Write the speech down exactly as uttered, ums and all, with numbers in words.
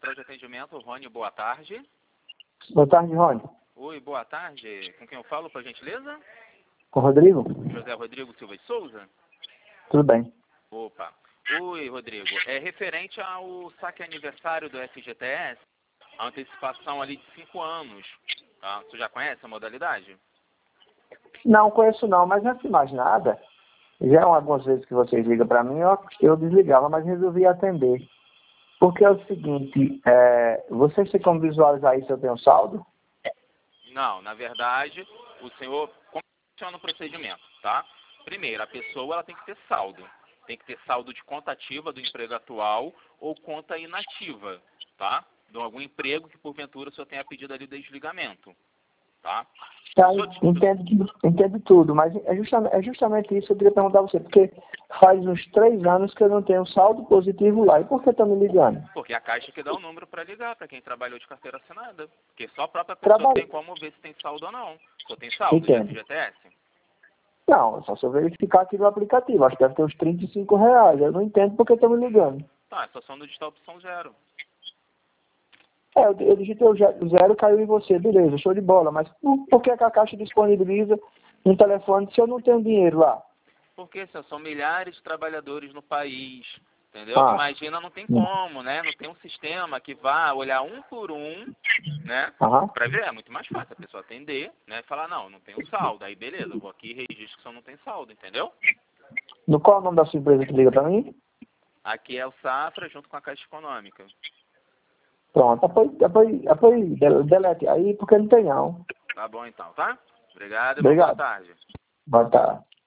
Central de Atendimento, Rony, boa tarde. Boa tarde, Rony. Oi, boa tarde. Com quem eu falo, por gentileza? Com o Rodrigo? José Rodrigo Silva de Souza? Tudo bem. Opa. Oi, Rodrigo. É referente ao saque aniversário do F G T S, a antecipação ali de cinco anos. Tá? Você já conhece a modalidade? Não, conheço não, mas antes de mais nada, já é algumas vezes que vocês ligam para mim, eu, eu desligava, mas resolvi atender. Porque é o seguinte, é, vocês têm como visualizar aí se eu tenho saldo? Não, na verdade, o senhor... Como funciona o procedimento, tá? Primeiro, a pessoa ela tem que ter saldo. Tem que ter saldo de conta ativa do emprego atual ou conta inativa, tá? De algum emprego que, porventura, o senhor tenha pedido ali o desligamento, tá? Tá, O senhor- entendo, entendo tudo, mas é justamente, é justamente isso que eu queria perguntar a você, porque faz uns três anos que eu não tenho saldo positivo lá. E por que estão me ligando? Porque a Caixa que dá o número para ligar para quem trabalhou de carteira assinada. Porque só a própria pessoa Trabalho. tem como ver se tem saldo ou não. Só tem saldo de Entendo. F G T S? Não, só se eu verificar aqui no aplicativo. Acho que deve ter uns trinta e cinco reais. Eu não entendo por que estão me ligando. Tá, é só só no digital opção zero. É, eu, eu digitei o ze- zero, caiu em você, beleza, show de bola. Mas por, por que, que a Caixa disponibiliza um telefone se eu não tenho dinheiro lá? Porque assim, são milhares de trabalhadores no país, entendeu? Ah, Imagina, não tem como, né? Não tem um sistema que vá olhar um por um, né? aham. Pra ver, é muito mais fácil a pessoa atender, né? E falar, não, não tem o saldo. Aí beleza, eu vou aqui e registro que só não tem saldo, entendeu? No qual é o nome da sua empresa que liga pra mim? Aqui é o Safra junto com a Caixa Econômica. Pronto, apoio, apoio, apoio, del- delete aí, porque não tem não. Tá bom então, tá? Obrigado e uma boa Obrigado. tarde. Boa tarde.